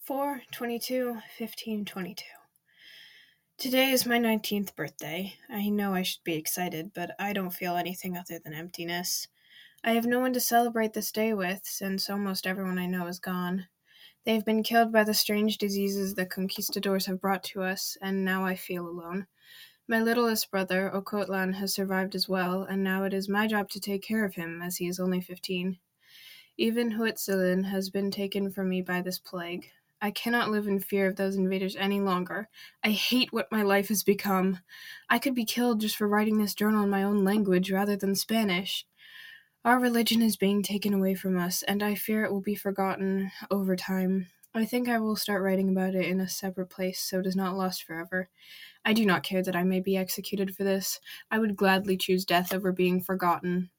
4/22/1522. Today is my 19th birthday. I know I should be excited, but I don't feel anything other than emptiness. I have no one to celebrate this day with, since almost everyone I know is gone. They have been killed by the strange diseases the conquistadors have brought to us, and now I feel alone. My littlest brother, Ocotlan, has survived as well, and now it is my job to take care of him, as he is only 15. Even Huitzilin has been taken from me by this plague. I cannot live in fear of those invaders any longer. I hate what my life has become. I could be killed just for writing this journal in my own language rather than Spanish. Our religion is being taken away from us, and I fear it will be forgotten over time. I think I will start writing about it in a separate place so it is not lost forever. I do not care that I may be executed for this. I would gladly choose death over being forgotten.